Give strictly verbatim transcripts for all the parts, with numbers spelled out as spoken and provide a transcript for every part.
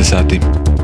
sati.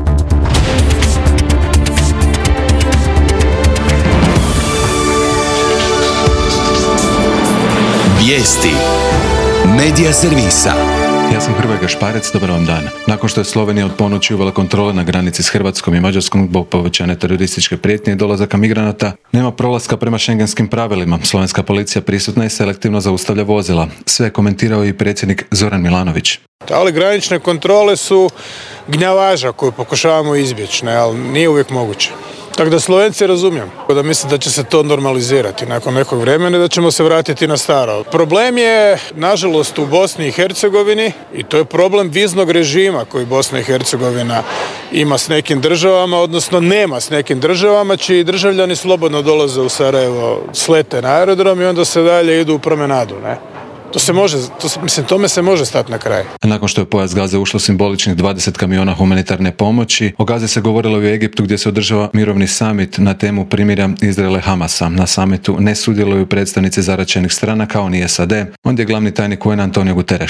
Vijesti Medija servisa. Ja sam Hrvoje Gašparec, dobar vam dan. Nakon što je Slovenija od ponoći uvela kontrole na granici s Hrvatskom i Mađarskom zbog povećane terorističke prijetnje i dolazaka migranata, nema prolaska prema šengenskim pravilima. Slovenska policija prisutna i selektivno zaustavlja vozila. Sve je komentirao i predsjednik Zoran Milanović. Ali granične kontrole su gnjavaža koju pokušavamo izbjeći, ne, ali nije uvijek moguće. Tako da Slovenci razumijem, da mislim da će se to normalizirati nakon nekog vremena i da ćemo se vratiti na staro. Problem je, nažalost, u Bosni i Hercegovini i to je problem viznog režima koji Bosna i Hercegovina ima s nekim državama, odnosno nema s nekim državama, čiji državljani slobodno dolaze u Sarajevo, slete na aerodrom i onda se dalje idu u promenadu, ne? To se može, to, mislim, tome se može stati na kraj. Nakon što je pojas Gaze ušlo simboličnih dvadeset kamiona humanitarne pomoći, o Gazi se govorilo i u Egiptu gdje se održava mirovni summit na temu primirja Izraela Hamasa. Na summitu ne sudjeluju predstavnici zaraćenih strana kao ni S A D. Ondje je glavni tajnik U N Antonio Guterres.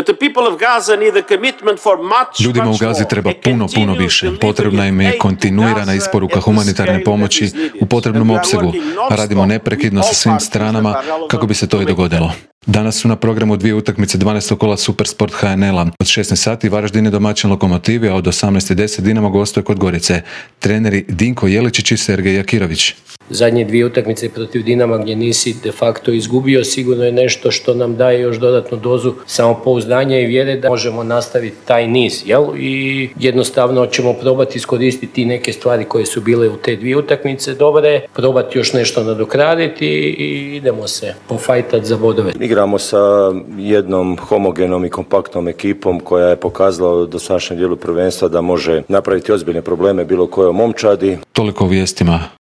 Ljudima u Gazi treba puno, puno više. Potrebna im je kontinuirana isporuka humanitarne pomoći u potrebnom opsegu, a radimo neprekidno sa svim stranama kako bi se to i dogodilo. Danas su na programu dvije utakmice dvanaestog kola Supersport H N L-a. Od šesnaest sati Varaždin je domaćin Lokomotivi, a od osamnaest i deset Dinamo gostuje kod Gorice. Treneri Dinko Jeličić i Sergej Jakirović. Zadnje dvije utakmice protiv Dinama gdje nisi de facto izgubio sigurno je nešto što nam daje još dodatnu dozu samopouzdanja i vjere da možemo nastaviti taj niz, jel? I jednostavno ćemo probati iskoristiti neke stvari koje su bile u te dvije utakmice dobre, probati još nešto nadokraditi i idemo se pofajtati za bodove. Igramo sa jednom homogenom i kompaktnom ekipom koja je pokazala u dosadašnjem dijelu prvenstva da može napraviti ozbiljne probleme bilo kojoj momčadi. Toliko o vijestima.